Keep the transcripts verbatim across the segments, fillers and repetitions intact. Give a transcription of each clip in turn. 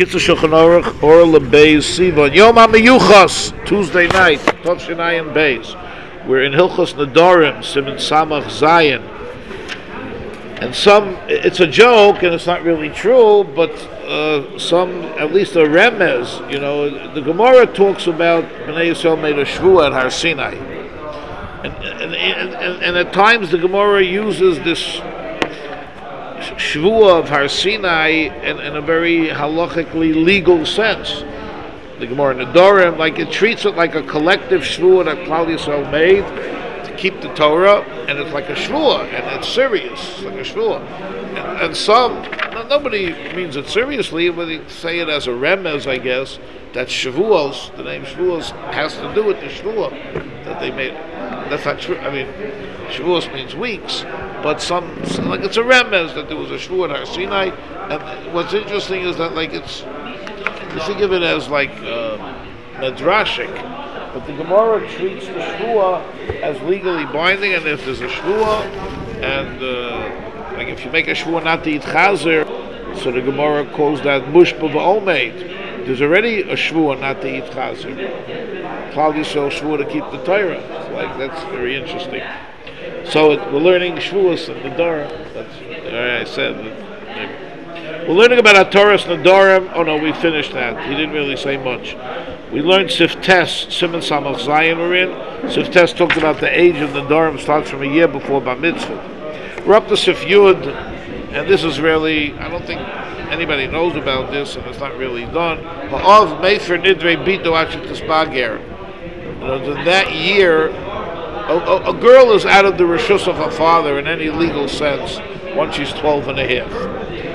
Kitzur Shulchan Aruch, Or LeBeis Sivan, Yom HaMeyuchas, Tuesday night, Tov Shinayim Beis. We're in Hilchos Nedarim, Siman Samach Zayin. And some, it's a joke and it's not really true, but uh, some, at least a remez, you know, the Gemara talks about Bnei Yisrael made a shvuah at Har Sinai. And, and, and, and, and at times the Gemara uses this shvuah of Har Sinai in, in a very halachically legal sense. The Gemara Nedarim, like it treats it like a collective shvuah that Klal Yisrael made to keep the Torah, and it's like a shvuah, and it's serious, it's like a shvuah. And, and some, nobody means it seriously, but they say it as a remez, I guess, that shvuos, the name shvuos, has to do with the shvuah that they made. That's not true. I mean, shvuos means weeks, but some, like it's a remez that there was a shvuah at Har Sinai. And what's interesting is that, like, it's, you think of it as like uh, medrashic, but the Gemara treats the shvuah as legally binding, and if there's a shvuah, and uh, like if you make a shvuah not to eat chazer, so the Gemara calls that mushba v'omeid. There's already a shvuah not to eat chazer. Klal Yisrael shvuah to keep the Torah. It's like, that's very interesting. So it, we're learning shvuahs in the Dara. That's all right, I said. Maybe. We're learning about Hataras Nedarim. Oh no, we finished that. He didn't really say much. We learned Siftes, Siman Samach Zayin we're in. Siftes talked about the age of Nedarim starts from a year before Bar Mitzvah. We're up to Sif Yud, and this is really, I don't think anybody knows about this, and it's not really done. Ha'av Mefer Nidrei Bito Ashet Tisbager. In that year, a, a, a girl is out of the reshus of her father in any legal sense once she's twelve and a half.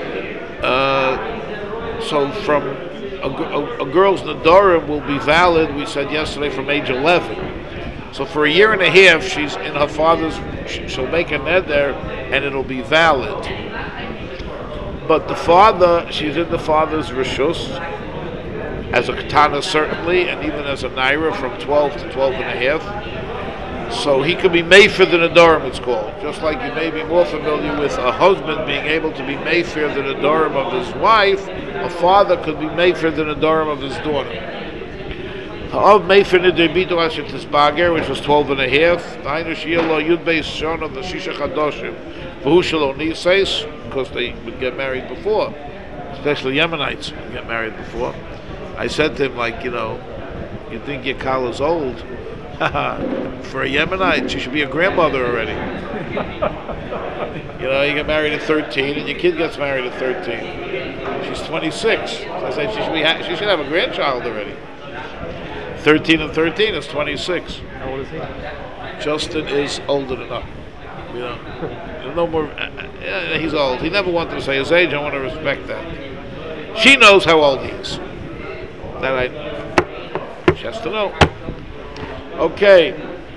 Uh, so from a, a, a girl's Nedarim will be valid, we said yesterday, from age eleven. So for a year and a half, she's in her father's, she'll make a neder, and it'll be valid. But the father, she's in the father's reshus, as a katana certainly, and even as a naira from twelve to twelve and a half. So he could be made for the Nedarim, it's called. Just like you may be more familiar with a husband being able to be made for the Nedarim of his wife, a father could be made for the Nedarim of his daughter. Ha'av Mefer Nidrei Bito Asher Tisbager, which was twelve and a half. Dainu Sheyeh Lo Yud Beis Shon of the Shisha Chadoshim. V'hu Shelo Niseis, because they would get married before. Especially Yemenites would get married before. I said to him, like, you know, you think your Kal is old? For a Yemenite, she should be a grandmother already. You know, you get married at thirteen, and your kid gets married at thirteen. She's twenty-six. So I said she should be ha- she should have a grandchild already. thirteen and thirteen is twenty-six. How old is he? Justin is older enough. You know, no more. Uh, yeah, he's old. He never wanted to say his age. I want to respect that. She knows how old he is. That I. She has to know. Okay.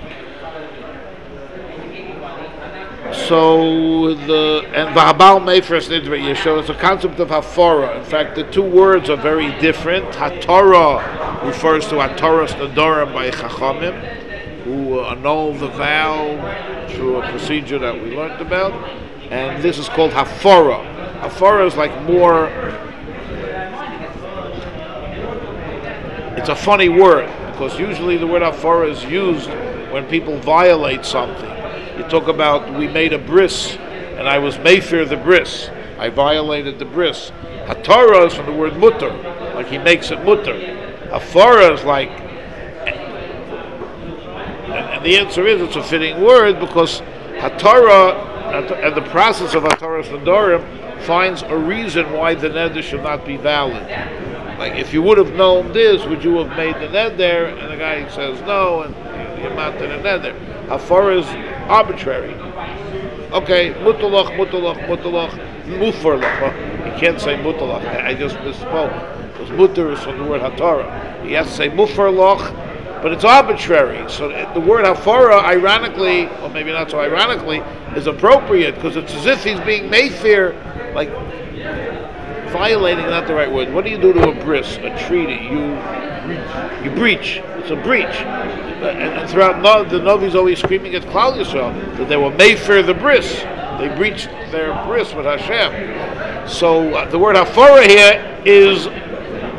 So the and Vahabal Meifres Nidre Yeshua, it's a concept of Hafara. In fact, the two words are very different. Hatara refers to Hataras Nedarim by Chachamim, who annul the vow through a procedure that we learned about, and this is called Hafara. Hafara is like more. It's a funny word, because usually the word hafara is used when people violate something. You talk about, we made a bris, and I was meifir the bris. I violated the bris. Hatara is from the word mutter, like he makes it mutter. Hafara is like, and, and the answer is it's a fitting word, because hatara, and the process of hataras nedarim, finds a reason why the neder should not be valid. Like, if you would have known this, would you have made the neder? And the guy says no, and you're not the neder. Hafara is arbitrary. Okay, mutalach, mutalach, mutalach, mufarlach. You can't say mutalach. I just misspoke. Because mutar is from the word hatara. He has to say mufarlach, but it's arbitrary. So the word hafara, ironically, or maybe not so ironically, is appropriate, because it's as if he's being made fear, like, violating, not the right word. What do you do to a bris, a treaty? You breach. You breach. It's a breach. And, and throughout no, the Novi's always screaming at Klal Yisrael that they were made for the bris. They breached their bris with Hashem. So uh, the word hafara here is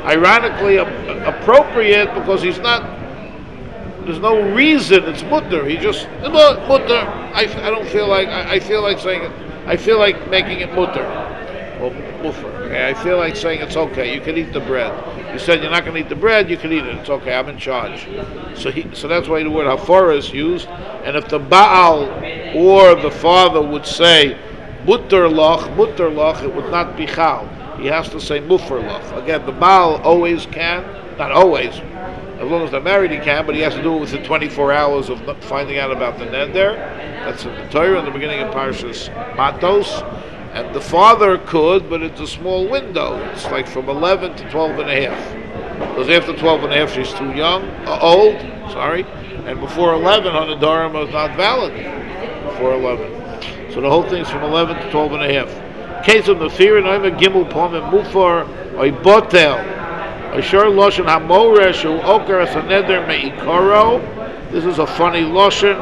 ironically a- appropriate because he's not. There's no reason it's mutter. He just mutter. I, I don't feel like I, I feel like saying it. I feel like making it mutter. Well, muffer. Okay, I feel like saying it's okay. You can eat the bread. You said you're not going to eat the bread. You can eat it. It's okay. I'm in charge. So he. So that's why the word hafara is used. And if the baal or the father would say mutter loch, mutter loch, it would not be chal. He has to say muffer loch. Again, the baal always can, not always. As long as they're married, he can, but he has to do it within twenty-four hours of finding out about the neder. That's in the Torah in the beginning of Parshas Matos. And the father could, but it's a small window. It's like from eleven to twelve and a half. Because after twelve and a half, she's too young, uh, old, sorry. And before eleven, Hanadorim is not valid. Before eleven. So the whole thing's from eleven to twelve and a half. Case of the fear and I'm a gimel pom and mufar, or botel. Ashur Loshen Hamoresh who Oker Saneder Meikoro. This is a funny Loshen.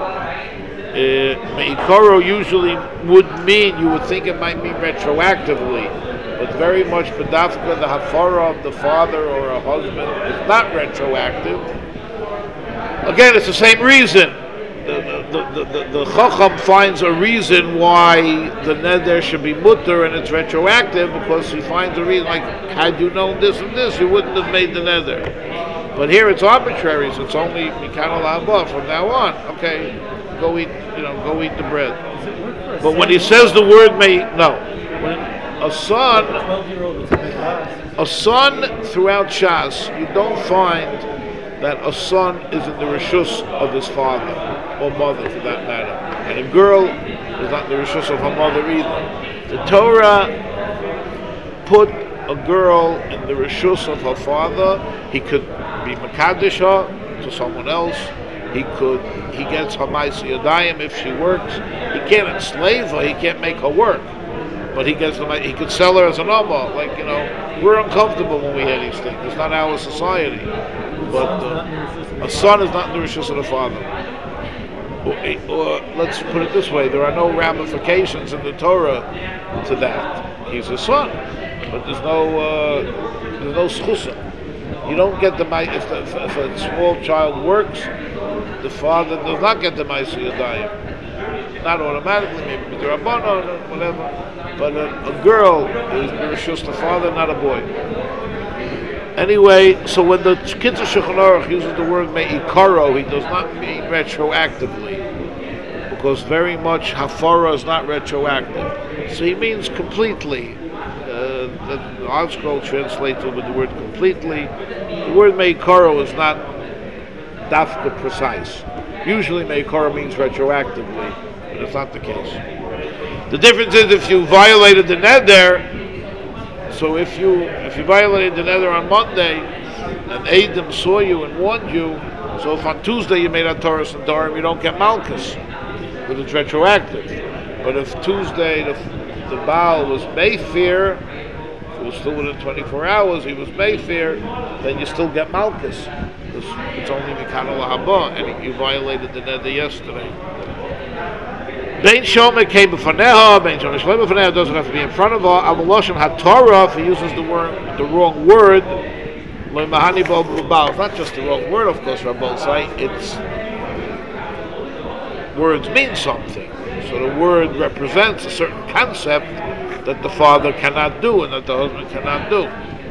Uh, Meikoro usually would mean, you would think it might mean retroactively, but very much Bedafka, the Hafara of the father or a husband, is not retroactive. Again, it's the same reason. The, the, the, the, the Chacham finds a reason why the neder should be mutter and it's retroactive because he finds a reason, like, had you known this and this, you wouldn't have made the neder. But here it's arbitrary, so it's only Mikana La'abah from now on. Okay, go eat, you know, go eat the bread. But when he says the word may, no. When a son, a son throughout Shas, you don't find that a son is in the rishus of his father or mother, for that matter, and a girl is not in the rishus of her mother either. The Torah put a girl in the rishus of her father. He could be mekadesh her to someone else. He could, he gets her ma'aseh yadayim if she works. He can't enslave her. He can't make her work. But he gets the, he could sell her as an amma. Like, you know, we're uncomfortable when we hear these things. It's not our society. But uh, a son is not in the rishus of the father. Or, or let's put it this way: there are no ramifications in the Torah to that. He's a son, but there's no uh, there's no schusa. You don't get the if, the, if, if a small child works, the father does not get the ma'aseh yadayim. Not automatically, maybe with the rabbanon or whatever. But a, a girl is the rishus the father, not a boy. Anyway, so when the Kitzur Shulchan Aruch uses the word me'ikaro, he does not mean retroactively, because very much hafara is not retroactive. So he means completely. Uh, the ArtScroll translates it with the word completely. The word me'ikaro is not dafka precise. Usually me'ikaro means retroactively, but it's not the case. The difference is if you violated the neder. So if you if you violated the neder on Monday, and Adam saw you and warned you, so if on Tuesday you made a Taurus and Durham, you don't get Malchus, but it's retroactive. But if Tuesday the, the Baal was Mayfair, it was still within twenty-four hours, he was Mayfair, then you still get Malchus. It's, it's only Mikana La'abah, and you violated the neder yesterday. Bein Shomer came b'faneha, Bein Shomer Shlema b'faneha doesn't have to be in front of her. Amaloshem HaTorah, if he uses the word, the wrong word, Lo Mahani Bo B'Bal. It's not just the wrong word, of course, Rabbi say. It's words mean something. So the word represents a certain concept that the father cannot do and that the husband cannot do.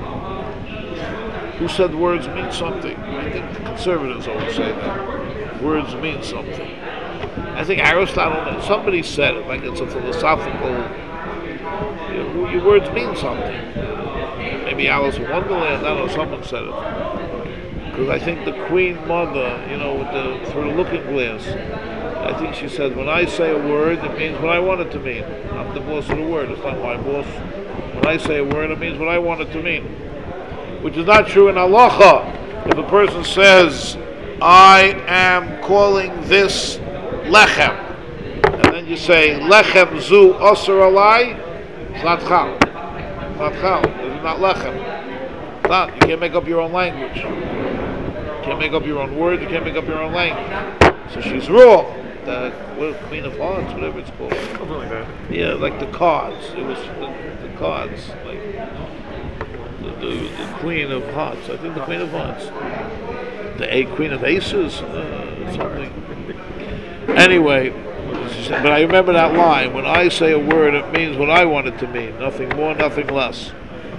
Who said words mean something? I think the conservatives always say that. Words mean something. I think Aristotle, somebody said it, like it's a philosophical, you know, your words mean something. Maybe Alice in Wonderland, I don't know, someone said it. Because I think the Queen Mother, you know, with the, through the looking glass, I think she said, when I say a word, it means what I want it to mean. I'm the boss of the word, it's not my boss. When I say a word, it means what I want it to mean. Which is not true in halacha. If a person says, I am calling this lechem, and then you say lechem zu osir alai, it's not chal. It's not chal. It's not lechem. It's not. You can't make up your own language. You can't make up your own words. You can't make up your own language. So she's wrong. The well, Queen of Hearts, whatever it's called. Something like that. Yeah, like the cards. It was the, the cards. Like the, the, the Queen of Hearts. I think the Queen of Hearts. The A Queen of Aces? Uh, something. Anyway, but I remember that line. When I say a word, it means what I want it to mean. Nothing more, nothing less.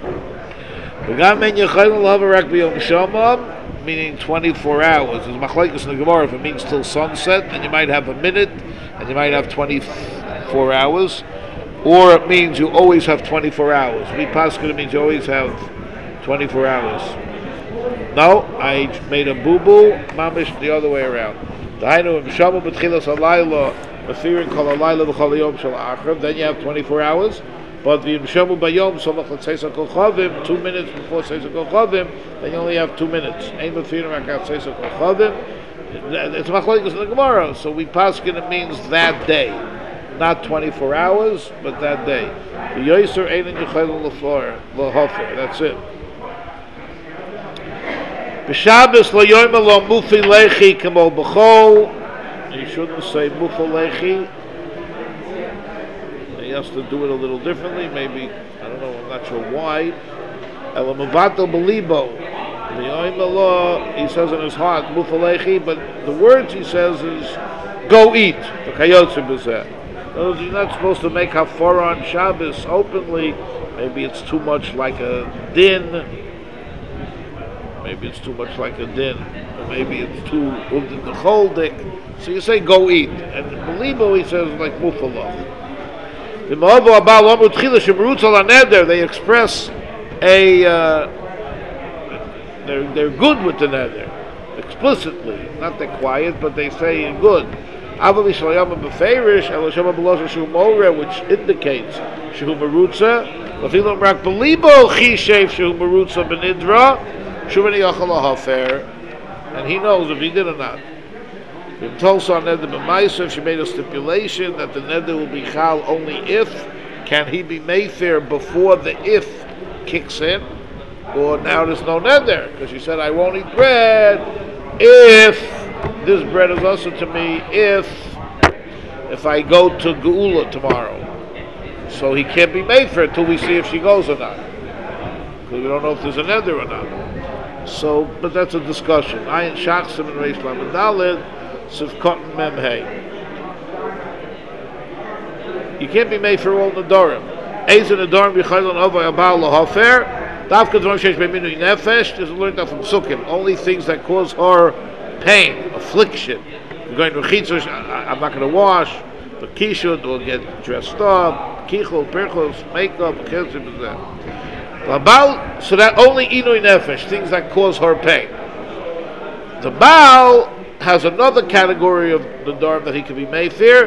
Meaning twenty-four hours. There's machlekes in the Gemara. If it means till sunset, then you might have a minute, and you might have twenty-four hours. Or it means you always have twenty-four hours. We paskin, it means you always have twenty-four hours. No, I made a boo-boo, mamish the other way around. Then you have twenty-four hours. But the Yimshamu Bayom, so let's say so Kochavim, two minutes before Seisa Kochavim, then you only have two minutes. Ein B'Firim Akat Seisa Kochavim. It's machlokes in the Gemara, so we paskin it means that day, not twenty-four hours, but that day. The Yoser Ein Yechayel L'Flor L'Hofer. That's it. B'Shabbos Lo Yoyma Lo Mufi Lechi Kamo B'Chol. You shouldn't say Mufi Lechi. He has to do it a little differently. Maybe, I don't know, I'm not sure why. Elamavato Belibo. The law, he says in his heart, Mufalechi, but the words he says is, go eat. The Kayotze B'zeh. You're not supposed to make hafara on Shabbos openly. Maybe it's too much like a din. Maybe it's too much like a din. Or maybe it's too uvdin the choldik. So you say, go eat. And Belibo, he says, like Mufalach. They express a uh, they're they're good with the nether explicitly, not they're quiet, but they say good. Which indicates shehu merutza. And he knows if he did or not. If she made a stipulation that the neder will be chal only if, can he be mayfair before the if kicks in? Or now there's no neder, because she said, I won't eat bread if this bread is also to me if if I go to Geula tomorrow. So he can't be mayfair until we see if she goes or not. Because we don't know if there's a neder or not. So, but that's a discussion. Ayin Shachsim and Reish Lamed Daled. Sivkot Mem Hey. You can't be made for all Nadorim. Ezer Nadorim B'Chaylan Ovay Abal Lahafer. Davka Dvarim Sheish B'Minui Nefesh. This is learned out from Sukkim. Only things that cause her pain, affliction. We're going to Chitzos. I'm not going to wash. But Kishud will get dressed up. Kichul, Perchos, makeup, Kitzim is that. Abal, so that only Inui Nefesh, things that cause her pain. The Baal has another category of the Dharm that he can be made fair.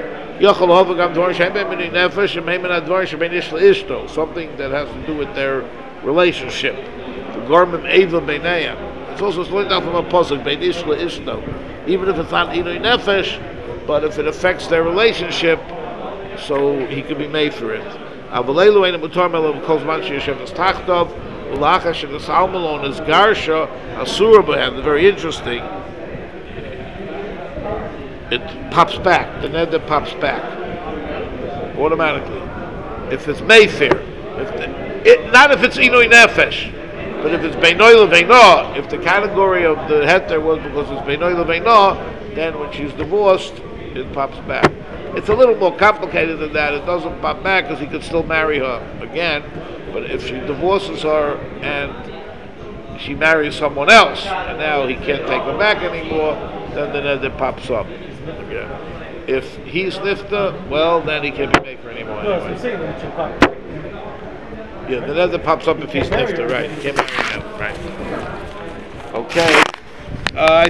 Something that has to do with their relationship. The Garmim Eva Beinayam. It's also learned out from a pasuk, Bein Ish Ishto. Even if it's not Inui Nefesh, but if it affects their relationship, so he can be made for it. Avalelu Ein Mutar Melav Kozman Sheyeshev Es Tachtov Ulachash and Salmalon is Garsha Asura B'Hem. Very interesting. It pops back. The neder pops back automatically. If it's mayfair, if the, it, not if it's inui nefesh, but if it's beinoi leveina, if the category of the heter was because it's beinoi leveina, then when she's divorced, it pops back. It's a little more complicated than that. It doesn't pop back because he could still marry her again. But if she divorces her and she marries someone else, and now he can't take her back anymore, then the neder pops up. Again. If he's nifta, well, then he can't be maker anymore. Anyway. Yeah, the neder pops up if he's nifta, right? He can't marry him, right? Okay. Uh,